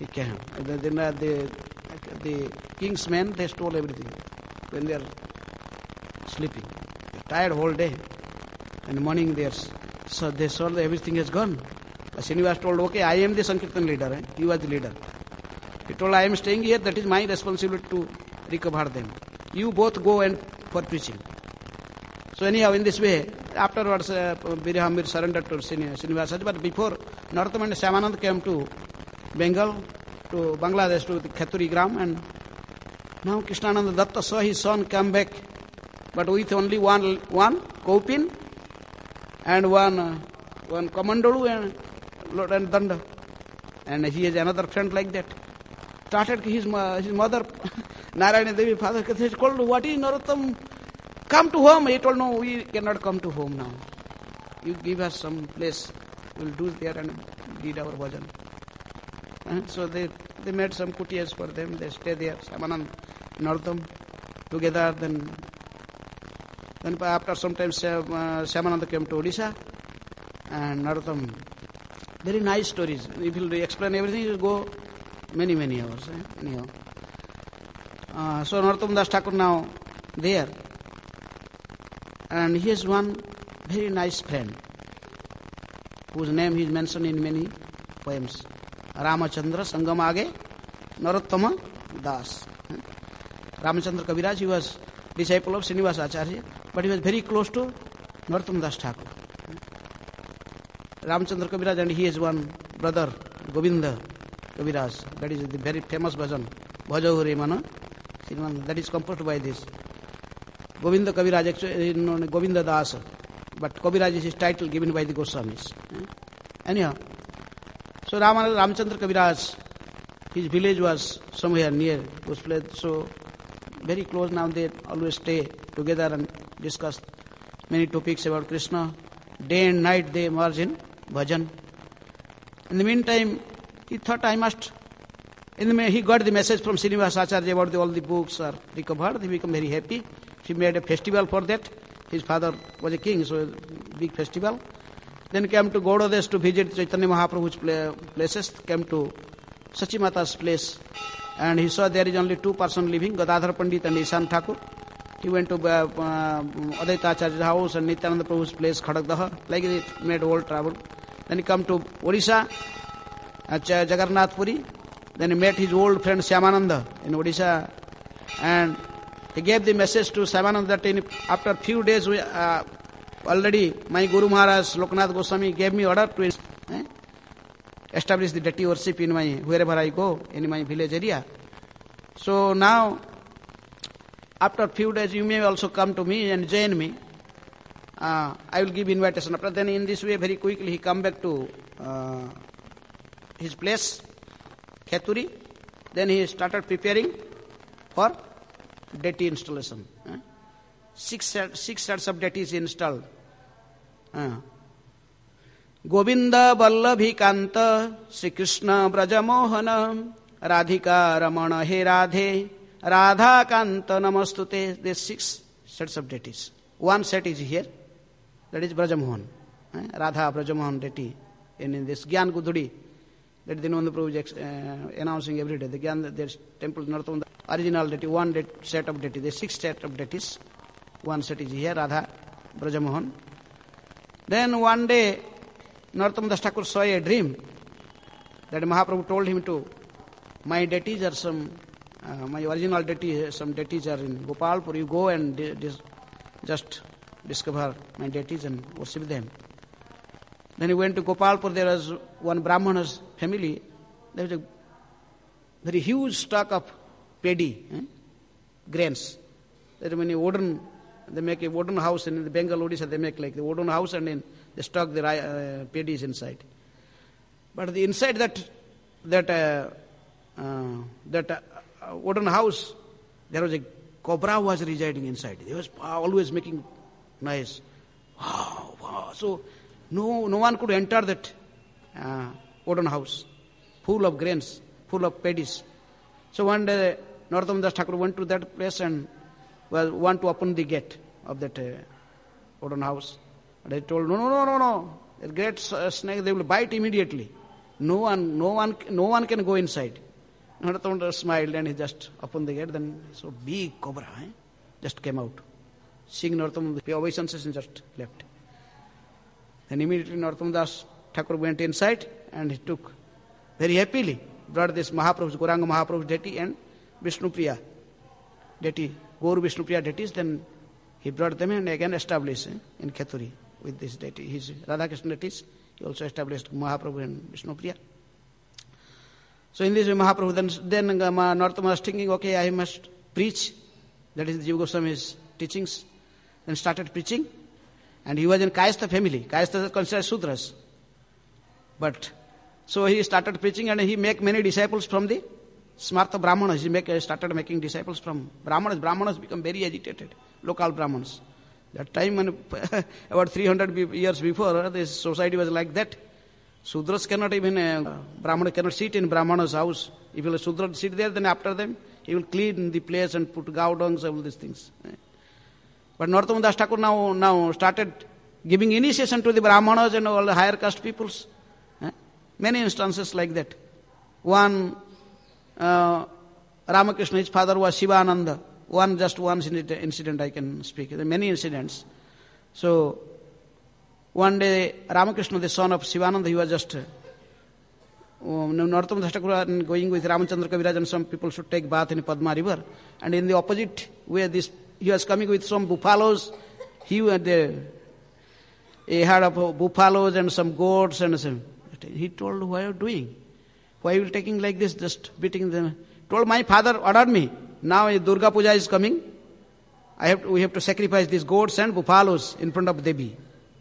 S1: he came. The, the, the, the king's men, they stole everything when they are sleeping. They're tired whole day. And morning they are, so they saw that everything has gone. Srinivas told, okay, I am the Sankirtan leader. Eh? He was the leader. He told, I am staying here, that is my responsibility to recover them. You both go and for preaching. So anyhow, in this way, afterwards, uh, Birhamir surrendered to Srinivas. But before, Narottama and Shyamanand came to Bengal, to Bangladesh, to the Kheturi Gram, and now Krishnananda Datta saw his son come back, but with only one, one Kaupin and one, uh, one Kamandalu and, and Danda. And he has another friend like that. Started his, his mother, Narayana Devi, father, he called, what is Narottam? Come to home. He told, no, we cannot come to home now. You give us some place. We'll do there and lead our bhajan. And so they, they made some kutiyas for them. They stay there, Shyamanand, Narottam, together. Then, then after some time, uh, Shyamananda came to Odisha and Narottam. Very nice stories. If you explain everything, you go many, many hours. Eh? Anyhow. Uh, so Narottam Das Thakur now there. And he has one very nice friend whose name is mentioned in many poems. Ramachandra Sangamage Narottama Das. Ramachandra Kaviraj, he was disciple of Srinivas Acharya, but he was very close to Narottama Das Thakur. Ramachandra Kaviraj and he has one brother, Govinda Kaviraj. That is the very famous bhajan, Bhajahure Mana. That is composed by this. Govinda Kaviraj, actually is known as Govinda Das, but Kaviraj is his title given by the Goswamis. Anyhow, so Ram, Ramachandra Kaviraj, his village was somewhere near those places, so very close now. They always stay together and discuss many topics about Krishna. Day and night they merge in bhajan. In the meantime, he thought, I must. In the he got the message from Srinivas Acharya about the, all the books are recovered. He became very happy. He made a festival for that. His father was a king, so a big festival. Then came to Gaudadesh to visit Chaitanya Mahaprabhu's places, came to Sachimata's place, and he saw there is only two persons living, Gadadhar Pandit and Ishan Thakur. He went to uh, uh, Advaita Acharya's house and Nityananda Prabhu's place, Khadagdaha, like it made all travel. Then he come to Odisha, at Jagannath Puri. Then he met his old friend Shyamananda in Odisha, and he gave the message to Shyamananda that in, after few days, we, uh, already my Guru Maharaj, Lokanath Goswami, gave me order to eh, establish the deity worship in my, wherever I go, in my village area. So now, after few days, you may also come to me and join me. Uh, I will give invitation. After then, in this way, very quickly, he come back to uh, his place, Kheturi. Then he started preparing for deity installation. Uh, six, set, six sets of deities installed. Uh, Govinda Vallabhi Kanta Sri Krishna Braja Mohana Radhika Ramana He Radhe Radha Kanta Namastute. There are six sets of deities. One set is here, that is Braja Mohan. Uh, Radha Braja Mohan deity. And in this Gyan Gudhudi, that the Nanda Prabhu is uh, announcing every day. The Gyan, there's temple Narottam, the original deity, one de- set of deities. There's six set of deities. One set is here, Radha Braja Mohan. Then one day, Narottama Das Thakur saw a dream that Mahaprabhu told him to, my deities are some, uh, my original deities, some deities are in Gopalpur, you go and di- dis- just discover my deities and worship them. Then he went to Gopalpur, there was one Brahmana's family, there was a very huge stock of paddy, eh? grains. There are many wooden, they make a wooden house, and in the Bengal, Odisha, they make like the wooden house, and then they stock the uh, paddies inside. But the inside that that uh, uh, that uh, wooden house, there was a cobra was residing inside. He was always making noise. Wow, wow. So no, no one could enter that uh, wooden house, full of grains, full of paddies. So one day, Narottama Das Thakur went to that place and well, want to open the gate of that uh, wooden house. And they told, no, no, no, no, no. A great uh, snake, they will bite immediately. No one, no one, no one can go inside. Narottam Das smiled and he just opened the gate. Then so big cobra eh, just came out. Seeing Narottam, the obeisances and just left. Then immediately Narottam Das Thakur went inside and he took very happily, brought this Mahaprabhu's, Gauranga Mahaprabhu's deity and Vishnupriya deity, Gaur Vishnupriya deities. Then he brought them and again established eh, in Kheturi with this deity. His Radhakrishna deities, he also established Mahaprabhu and Vishnupriya. So in this way Mahaprabhu, then, then uh, Narottam was thinking, okay, I must preach. That is Jiva Goswami's teachings. Then started preaching. And he was in Kayastha family. Kayastha is considered Sudras. But, so he started preaching and he make many disciples from the Smartha Brahmanas. He make, started making disciples from Brahmanas. Brahmanas become very agitated, local Brahmanas. That time, when, about three hundred years before, this society was like that. Sudras cannot even, uh, Brahmana cannot sit in Brahmana's house. If a Sudra sit there, then after them, he will clean the place and put gowdongs, all these things. But Narottam Das Thakur now, now started giving initiation to the Brahmanas and all the higher caste peoples. Many instances like that. One, uh, Ramakrishna, his father was Shivananda. One, just one incident I can speak. There are many incidents. So, one day, Ramakrishna, the son of Shivananda, he was just, uh, Narottam Das Thakur going with Ramachandra Kaviraj and some people should take bath in Padma river. And in the opposite way, this, he was coming with some buffaloes. He, uh, the, he had of buffaloes and some goats and some. He told, what are you doing? Why are you taking like this, just beating them? Told, my father ordered me. Now Durga Puja is coming. I have to, we have to sacrifice these goats and buffaloes in front of Devi.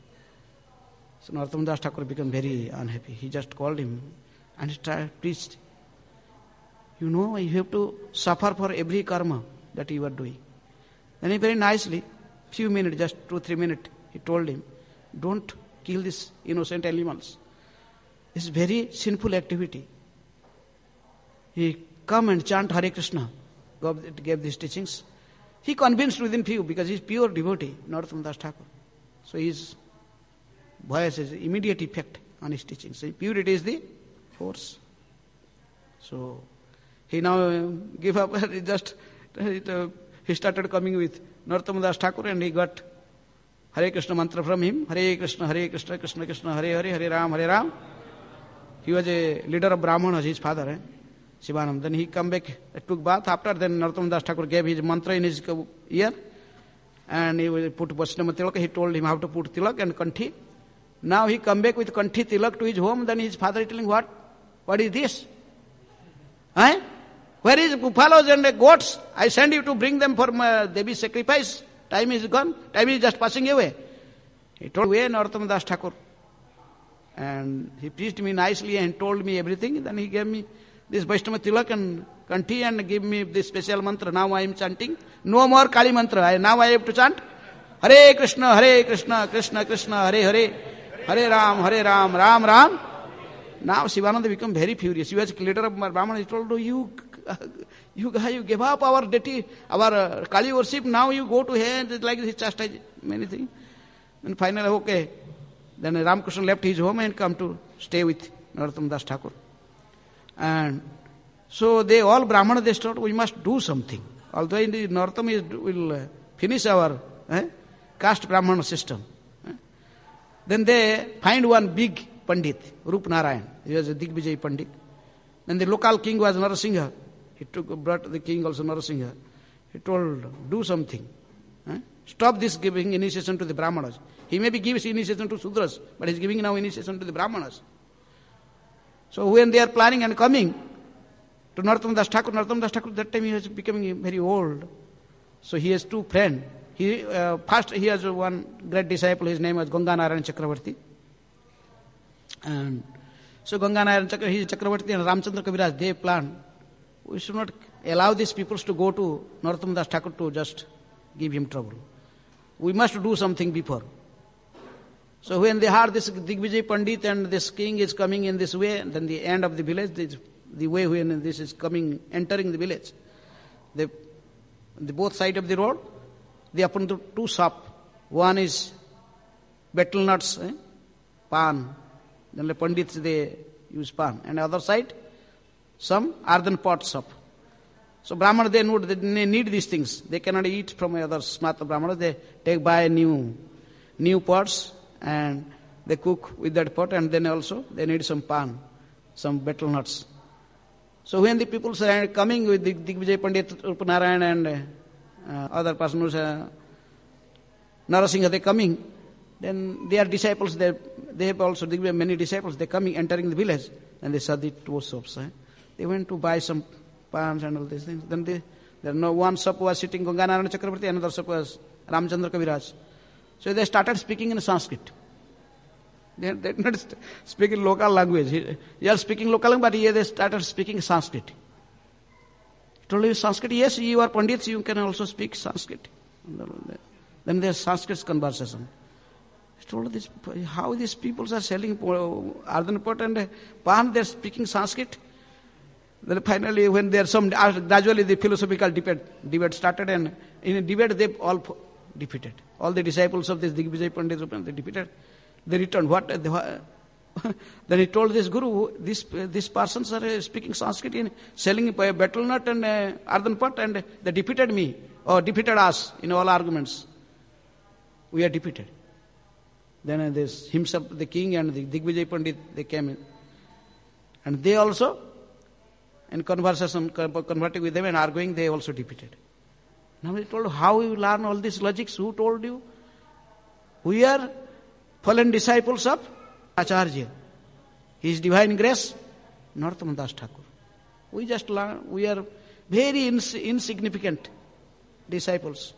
S1: So Narottam Das Thakur became very unhappy. He just called him and he tried, preached. You know, you have to suffer for every karma that you are doing. Then he very nicely, few minutes, just two, three minutes, he told him, don't kill these innocent animals. This is very sinful activity. He come and chant Hare Krishna, gave these teachings. He convinced within few because he is pure devotee, Narottam Das Thakur. So his voice has immediate effect on his teachings. So purity is the force. So he now gave up. He just he started coming with Narottam Das Thakur and he got Hare Krishna mantra from him. Hare Krishna, Hare Krishna, Krishna Krishna, Hare Hare, Hare Ram, Hare Ram. He was a leader of Brahmanas, his father, eh? Shivananda. Then he come back, took bath. After then Narottam Das Thakur gave his mantra in his ear and he put Vaishnava Tilak. He told him how to put Tilak and Kanthi. Now he come back with Kanthi Tilak to his home. Then his father is telling, what? What is this? Eh? Where is buffaloes and goats? I send you to bring them for my Devi sacrifice. Time is gone. Time is just passing away. He told me, Narottam Das Thakur. And he preached me nicely and told me everything. Then he gave me this Vaishnava Tilak and Kanthi and gave me this special mantra. Now I am chanting. No more Kali mantra. I, now I have to chant Hare Krishna, Hare Krishna, Krishna Krishna, Hare Hare, Hare Ram, Hare Ram, Ram Ram. Now Shivananda became very furious. He was leader of Brahmana. He told, you, you, you gave up our deity, our uh, Kali worship. Now you go to hell. Like this, chastise many things. And finally, okay. Then Ramakrishna left his home and come to stay with Narottam Das Thakur. And so they all Brahmana, they thought we must do something. Although in the Narottam is, will uh, finish our eh, caste Brahmana system. Eh. Then they find one big Pandit, Rup Narayan. He was a Digvijay Pandit. Then the local king was Narasingha. He took, brought the king also Narasingha. He told, do something. Eh? Stop this giving initiation to the Brahmanas. He maybe gives initiation to Sudras, but he is giving now initiation to the Brahmanas. So when they are planning and coming to Narottam Das Thakur, Narottam Das Thakur, that time he was becoming very old. So he has two friends. He, uh, first he has one great disciple, his name was Ganga Narayan Chakravarti. And so Ganga Narayan Chakravarti, he is Chakravarti and Ramachandra Kaviraj, they planned, we should not allow these people to go to Narottam Das Thakur to just give him trouble. We must do something before. So when they heard this Digvijay Pandit and this king is coming in this way, then the end of the village, the, the way when this is coming, entering the village, they, the both side of the road, they open the two shops. One is betel nuts, eh? Pan. Then the Pandits, they use pan. And other side, some earthen pots up. So Brahmana, they need, they need these things. They cannot eat from other smarta Brahmanas. They take by new, new pots and they cook with that pot, and then also they need some pan, some betel nuts. So when the people are coming with the Digvijay Pandit, Rupanarayan and uh, other person who's uh, Narasingha, they coming, then their disciples, they, they have also Digvijay, many disciples, they coming, entering the village, and they saw the two shops. Eh? They went to buy some pans and all these things. Then they, there no one shop was sitting Ganganarayana Chakravarti, another shop was Ramchandra Kaviraj. So they started speaking in Sanskrit. They did not speak in local language. They are speaking local language, but here they started speaking Sanskrit. He told you Sanskrit, yes, you are Pandits, you can also speak Sanskrit. Then there's Sanskrit conversation. He told this, how these people are selling earthen pot and pan, they're speaking Sanskrit. Then finally, when there some, gradually the philosophical debate, debate started, and in a debate they all defeated. All the disciples of this Digvijay Pandit, they defeated. They returned. What? Then he told this Guru, this, these persons are speaking Sanskrit and selling a betel nut and uh, earthen pot, and they defeated me, or defeated us in all arguments. We are defeated. Then uh, this himself, the king and the Digvijay Pandit, they came in. And they also, in conversation, converting with them and arguing, they also defeated. Now he told, how you learn all these logics? Who told you? We are fallen disciples of Acharya. His divine grace, Narottama Das Thakur. We just learn, we are very ins- insignificant disciples.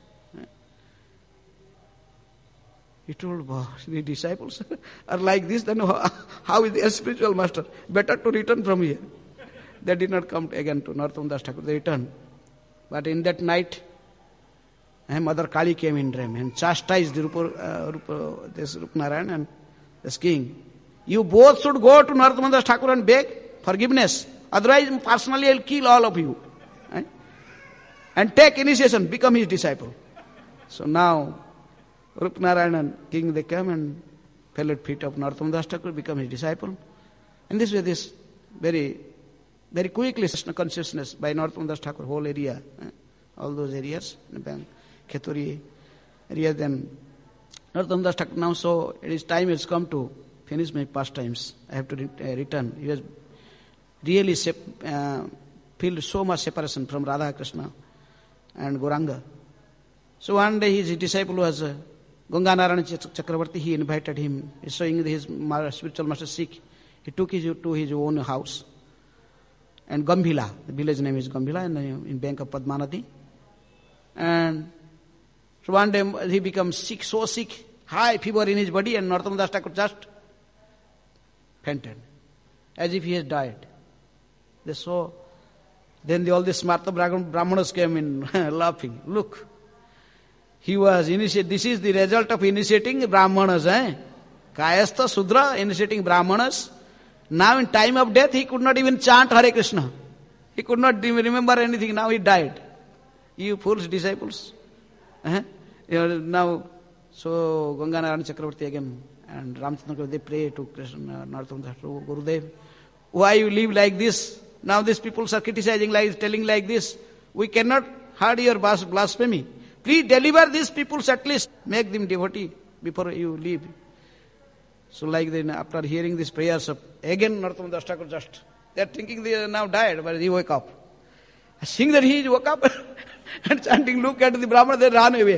S1: He told, wow, the disciples are like this, then how is the spiritual master? Better to return from here. They did not come again to Narottama Das Thakur, they returned. But in that night, Mother Kali came in dream and chastised the Rupa, uh, Rupa, this Rupanarayan and this king. You both should go to Narottama Das Thakur and beg forgiveness. Otherwise, personally, I'll kill all of you. Right? And take initiation, become his disciple. So now, Rupanarayan and king, they came and fell at feet of Narottama Das Thakur, become his disciple. And this way, this very, very quickly, Krishna consciousness by Narottama Das Thakur, whole area, eh? all those areas, Kheturi area, then Narottama Das Thakur now, so it is time has come to finish my pastimes. I have to re- uh, return. He was really sep- uh, feel so much separation from Radha Krishna and Gauranga. So one day his disciple was uh, Ganganarayana Chakravarti. He invited him, showing his spiritual master sick. He took his to his own house. And Gambhila, the village name is Gambhila, in, in bank of Padmanadi. And so one day he becomes sick, so sick, high fever in his body, and Narottama Das Thakur just fainted, as if he has died. They saw, then the, all the smarta Brahmanas came in laughing. Look, he was initiated, this is the result of initiating Brahmanas, eh? Kayastha Sudra, initiating Brahmanas. Now in time of death, he could not even chant Hare Krishna. He could not even remember anything. Now he died. You fools, disciples. Uh-huh. You know, now, so Ganganarayana Chakravarti again and Ramchandra, they pray to Krishna, Narottama Das Thakur, Gurudev, why you live like this? Now these people are criticizing like, telling like this. We cannot hear your blasphemy. Please deliver these people at least. Make them devotee before you leave. So like then after hearing these prayers of, again Narottama Das Thakur just, they are thinking they are now died, but he woke up. Seeing that he woke up and chanting, look at the Brahmana, they ran away.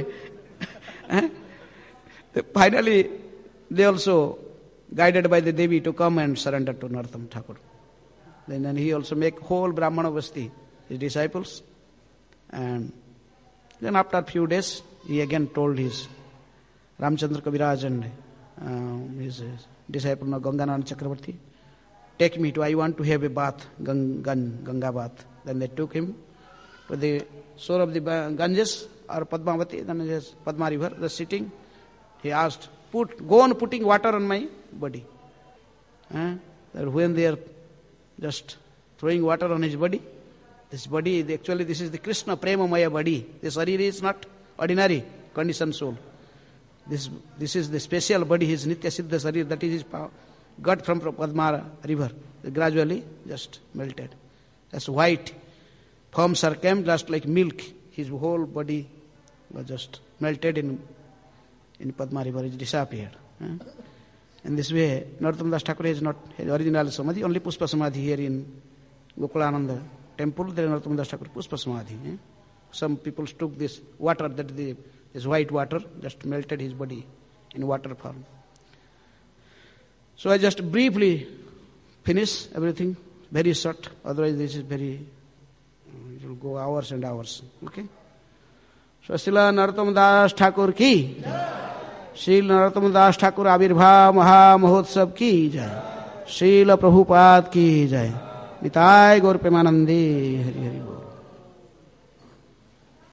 S1: Finally, they also guided by the Devi to come and surrender to Narottama Thakur. Then, then he also make whole Brahmana Vasti, his disciples. And then after a few days, he again told his Ramchandra Kaviraj and uh, his, his disciple Ganganarayana Chakravarti, take me to, I want to have a bath, Gang, Gang, Ganga bath. Then they took him to the shore of the Ganges or Padmavati, then there's Padma river, the sitting. He asked, put, go on putting water on my body. Uh, when they are just throwing water on his body, this body, actually this is the Krishna Prema Maya body. This Sariri is not ordinary conditioned soul. This this is the special body, his Nitya Siddha Sarir, that is his power, got from Padma river. gradually just melted. As white foam came just like milk. His whole body was just melted in in Padma river. It disappeared. Eh? In this way, Narottam Das Thakur is not his original Samadhi, only Puspa Samadhi here in Gokulananda temple. There is Narottam Das Thakur Puspa Samadhi. Eh? Some people took this water, that the, this white water, just melted his body in water form. So I just briefly finish everything, very short. Otherwise, this is very, it will go hours and hours. Okay? So Srila Narottam Das Thakur ki, Srila Narottam Das Thakur Avirbhav Maha Mahotsav ki jai, Srila Prabhupada ki jai, Nitai Gaur Premanande Hari Hari Bol.